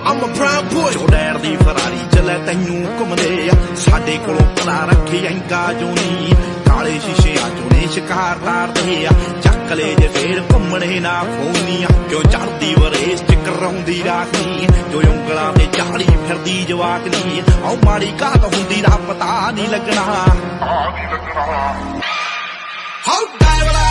I'm a brown boy ਜੋ ਡੈਰ ਦੀ ਫਰਾਰੀ ਚਲੇ ਤੈਨੂੰ ਘੁੰਮਦੇ ਆ ਸਾਡੇ ਕੋਲੋਂ ਪਲਾ ਰੱਖੇ ਐਂਗਾ ਜੋ ਨੀ ਕਾਲੇ ਸ਼ੀਸ਼ਿਆਂ ਚੋਂ ਨੇ ਸ਼ਿਕਾਰ ਤਾਰਦੇ ਆ ਚੱਕ ਲੈ ਜੇ ਫੇਰ ਘੁੰਮਣੇ ਨਾ ਖੋਨੀਆਂ ਕਿਉਂ ਚੜਦੀ ਵਰੇਸ ਚ ਕਰਾਉਂਦੀ ਰਾਖੀ ਜੋ ਉਂਗਲਾਂ ਤੇ ਝਾੜੀ ਫਿਰਦੀ ਜਵਾਕਨੀ ਆਉ ਮਾੜੀ ਘਾਤ ਹੁੰਦੀ ਦਾ ਪਤਾ ਨਹੀਂ ਲੱਗਣਾ ਹੋ ਡਾਇਵਲਾ